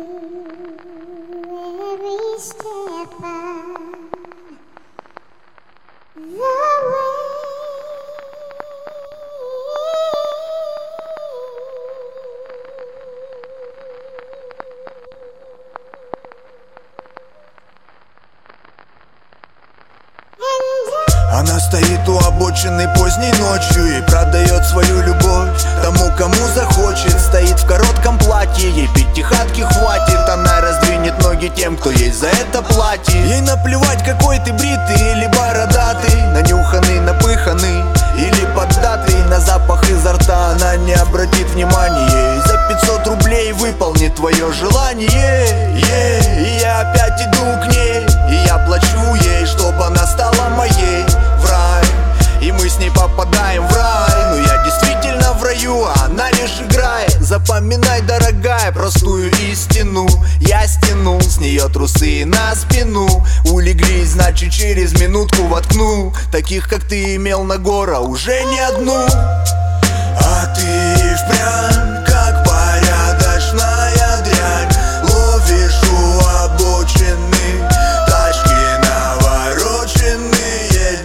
every step of the way. Она стоит у обочины поздней ночью и продает свою любовь тому, кому захочет. Стоит в коротком платье, ей пятихатки хватит. Она раздвинет ноги тем, кто ей за это платит. Ей наплевать, какой ты бритый или бородатый, нанюханный, напыханный или поддатый. На запах изо рта она не обратит внимания, и за 500 рублей выполнит твое желание. И я опять иду к ней, и я плачу ей, чтобы она стала моей. В рай, и мы с ней попадаем в рай. Но я действительно в раю, а она лишь играет. Запоминай, дорогая, простую истину. Я стянул с нее трусы на спину. Улеглись, значит через минутку воткну. Таких, как ты, имел на гора уже не одну. А ты впрямь, как порядочная дрянь, ловишь у обочины тачки навороченные.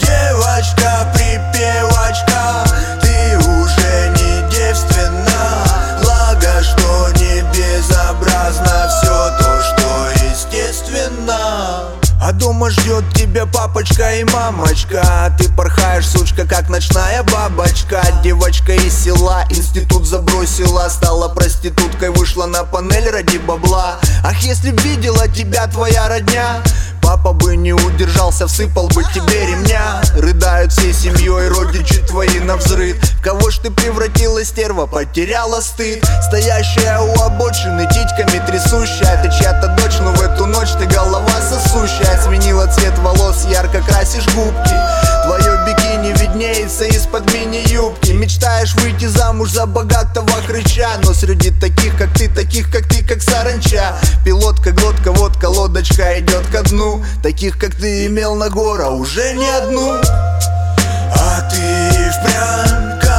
Девочка-припевочка, ты уже не девственна. Благо, что не безобразно все то, что естественно. А дома ждет тебя папочка и мамочка. Ты порхаешь, сучка, как ночная бабочка. Девочка из села институт забросила, стала проституткой, вышла на панель ради бабла. Ах, если б видела тебя твоя родня, папа бы не удержался, всыпал бы тебе ремня. Рыдают всей семьей родичи твои навзрыд. В кого ж ты превратилась, стерва, потеряла стыд? Стоящая у обочины, титьками трясущая. Ты чья-то дочь, но в эту ночь ты голова сосущая. Сменила цвет волос, ярко красишь губки. Твое бикини виднеется из-под мини-юбки. Мечтаешь выйти замуж за богатого хрыча, но среди таких, как ты, как саранча. Пилотка, глотка, водка, лодочка идет ко дну. Таких, как ты, имел на гора уже не одну. А ты впрямь,